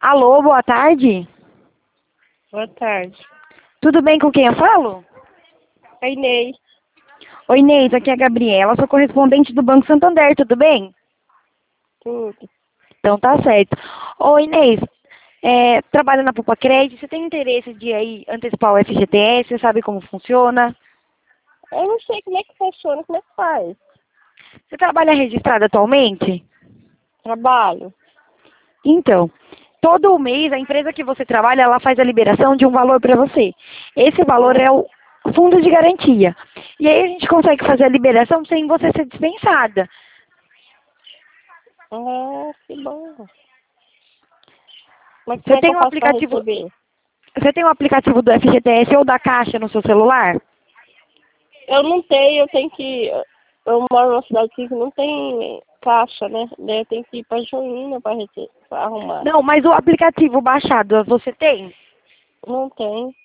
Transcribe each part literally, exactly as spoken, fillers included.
Alô, boa tarde. Boa tarde. Tudo bem com quem eu falo? Oi, Inês. Oi, Inês, aqui é a Gabriela, sou correspondente do Banco Santander, tudo bem? Tudo. Então tá certo. Oi, Inês, é, trabalha na Poupa Crédito, você tem interesse de aí antecipar o F G T S, você sabe como funciona? Eu não sei como é que funciona, como é que faz. Você trabalha registrado atualmente? Trabalho. Então, todo mês a empresa que você trabalha, ela faz a liberação de um valor para você. Esse valor Hum. é o fundo de garantia. E aí a gente consegue fazer a liberação sem você ser dispensada. Ah, que bom. Mas como Você é que tem eu um faço para aplicativo, receber? você tem um aplicativo do F G T S ou da Caixa no seu celular? Eu não tenho, eu tenho que... Eu moro numa cidade aqui que não tem caixa, né? Daí eu tenho que ir pra Joinha pra, rece- pra arrumar. Não, mas o aplicativo baixado você tem? Não tem.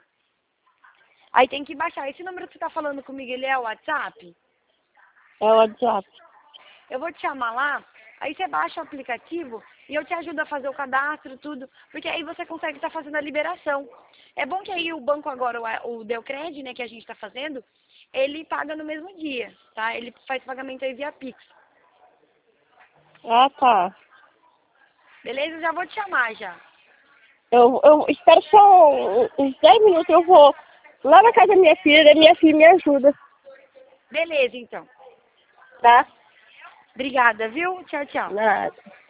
Aí tem que baixar. Esse número que você está falando comigo, ele é o WhatsApp? É o WhatsApp. Eu vou te chamar lá, aí você baixa o aplicativo e eu te ajudo a fazer o cadastro, tudo, porque aí você consegue estar fazendo a liberação. É bom que aí o banco agora, o, o Deucred, né, que a gente está fazendo, ele paga no mesmo dia, tá? Ele faz pagamento aí via Pix. Ah, tá. Beleza? Eu já vou te chamar já. Eu, eu espero só um- uns dez minutos, eu vou lá na casa da minha filha, daí minha filha me ajuda, Beleza, então. tá? Obrigada, viu? Tchau, tchau. Nada.